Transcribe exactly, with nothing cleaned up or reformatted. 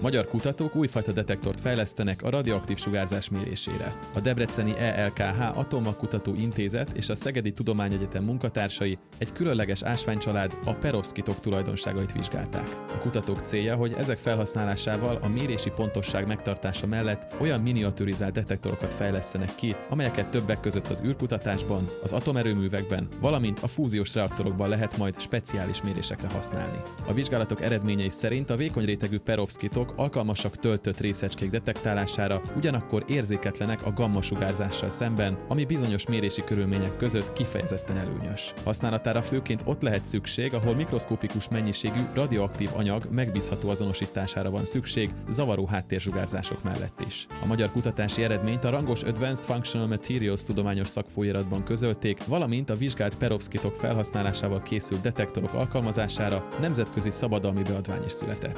Magyar kutatók újfajta detektort fejlesztenek a radioaktív sugárzás mérésére. A debreceni E L K H Atommagkutató Intézet és a Szegedi Tudományegyetem munkatársai egy különleges ásványcsalád, a perovszkitok tulajdonságait vizsgálták. A kutatók célja, hogy ezek felhasználásával a mérési pontosság megtartása mellett olyan miniaturizált detektorokat fejlesztenek ki, amelyeket többek között az űrkutatásban, az atomerőművekben, valamint a fúziós reaktorokban lehet majd speciális mérésekre használni. A vizsgálatok eredményei szerint a vékony rétegű perovszkitok alkalmasak töltött részecskék detektálására, ugyanakkor érzéketlenek a gammasugárzással szemben, ami bizonyos mérési körülmények között kifejezetten előnyös. Használatára főként ott lehet szükség, ahol mikroszkopikus mennyiségű radioaktív anyag megbízható azonosítására van szükség, zavaró háttérzsugárzások mellett is. A magyar kutatási eredményt a rangos Advanced Functional Materials tudományos szakfolyóiratban közölték, valamint a vizsgált perovszkitok felhasználásával készült detektorok alkalmazására nemzetközi szabadalmi beadvány is született.